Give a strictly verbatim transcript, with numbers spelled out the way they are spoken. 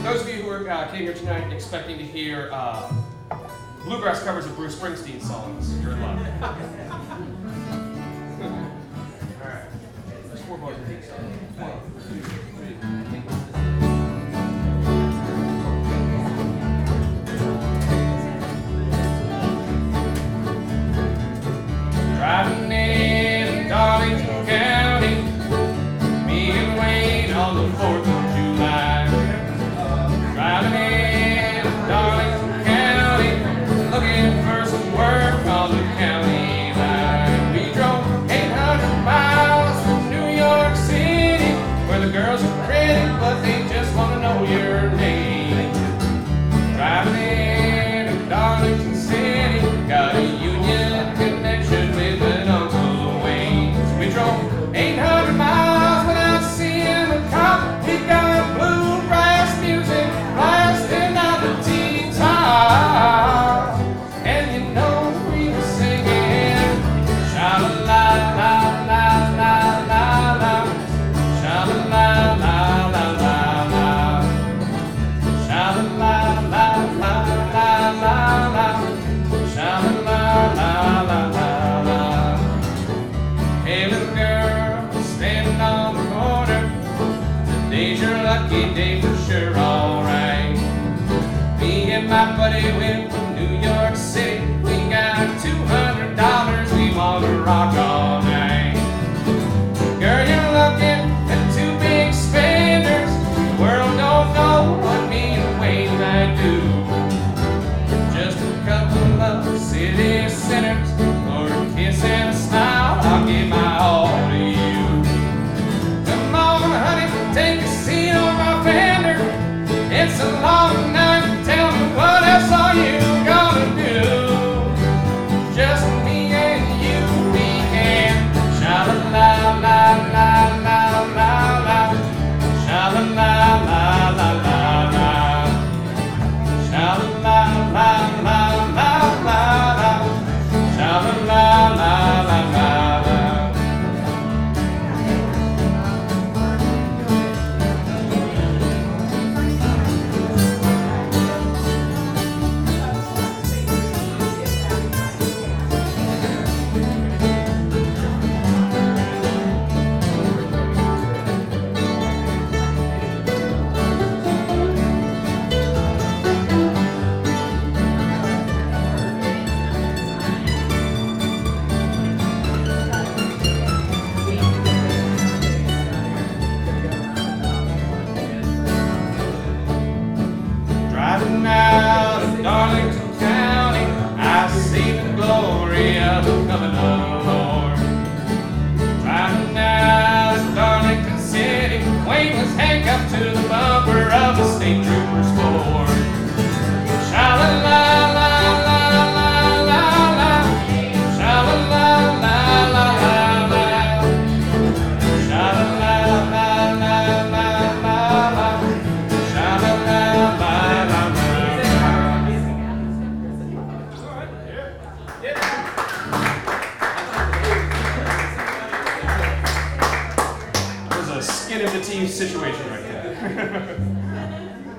those of you who are, uh, came here tonight expecting to hear uh, bluegrass covers of Bruce Springsteen songs, you're in luck. All right. There's four bars in each song. One, two, three. Driving in Darlington County, me and Wayne on the fourth of July. Driving in Darlington County, looking for some work on the county line. We drove eight hundred miles from New York City, where the girls are pretty, but they just want to know your name. Driving in Darlington City, got a union connection with an Uncle Wayne. We drove eight hundred miles without seeing the cop. He got bluegrass music blasting out the T-top. And you know we were singing sha-la-la-la-la-la-la-la, sha-la-la-la-la-la-la, sha-la-la-la-la-la-la, sha-la-la-la-la-la. Hey little girl, standing on the corner, today's your lucky day for sure, alright. Me and my buddy went from New York City, we got two hundred dollars, we want to rock all night. Girl, you're looking at two big spenders, the world don't know what me and Wayne might do. Just a couple of city sinners, or a kiss and a smile, I'll give my all to you. Come on, honey, take a seat on my fender. It's a long night, tell me what else are you gonna do? Just me and you, we can sha-la-la-la-la-la-la-la, sha-la-la-la-la-la-la, sha-la-la-la-la-la-la, sha-la-la-la-la-la-la. Driving out of Darlington County, I see the glory of the coming of the Lord. Driving out of Darlington City, Wayne was handcuffed to the bumper of a state trooper's Ford. Sha-la-la-la-la-la-la-la, sha-la-la-la-la-la-la, sha-la-la-la-la-la-la, sha-la-la-la-la-la. It was a skin of the teeth situation.